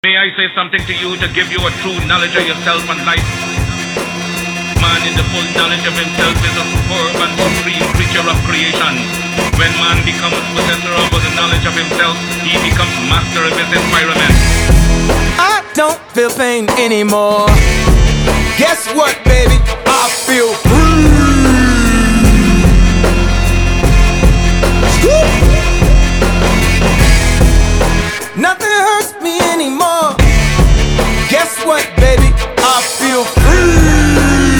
May I say something to you to give you a true knowledge of yourself and life? Man in the full knowledge of himself is a superb and supreme creature of creation. When man becomes possessor of the knowledge of himself, he becomes master of his environment. I don't feel pain anymore. Guess what, baby? I feel free. Nothing hurts me anymore. Guess what, baby? I feel free.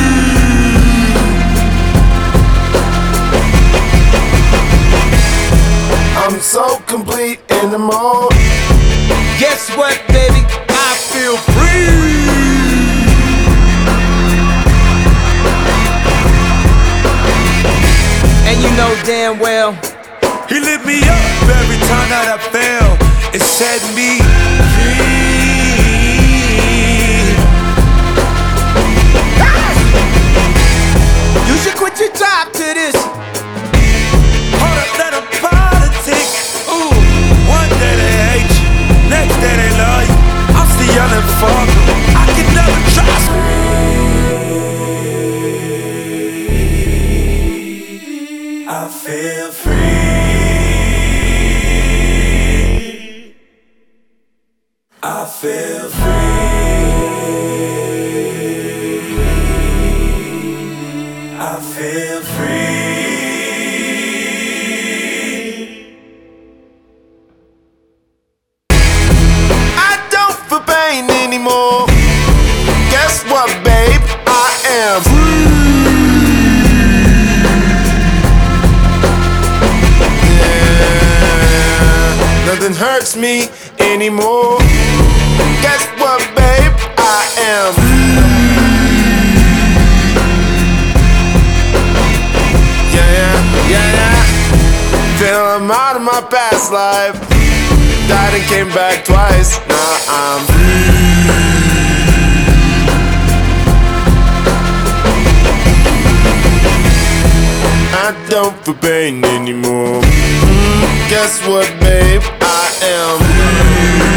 I'm so complete in the mode. Guess what, baby? I feel free. And you know damn well He lit me up every time that I fell. It set me free. you should quit your job to this. Hold up, let them politics. Ooh, one day they hate you, next day they love you. I'm still yelling fuck 'em. I can never trust me. I feel free. I feel free. I feel free. I don't feel pain anymore. Guess what, babe? I am free. Yeah, nothing hurts me anymore. Guess what, babe? I am free. Yeah. Feel I'm out of my past life. Died and came back twice. Now I'm free. I don't feel pain anymore. Guess what, babe? I am free.